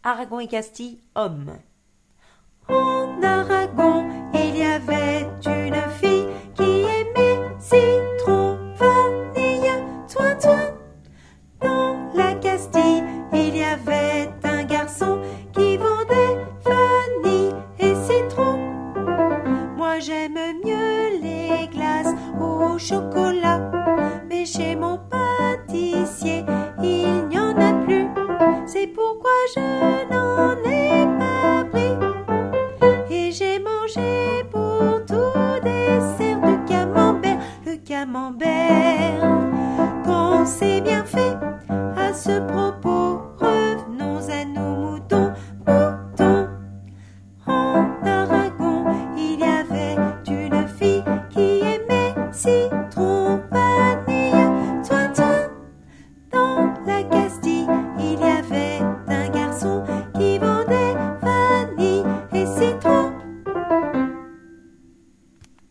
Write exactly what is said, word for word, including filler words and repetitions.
Aragon et Castille, hommes. En Aragon, il y avait une fille qui aimait citron, vanille, toin, toin. Dans la Castille, il y avait un garçon qui vendait vanille et citron. Moi j'aime mieux les glaces au chocolat, mais chez mon pâtissier, il n'y en a plus. C'est pourquoi je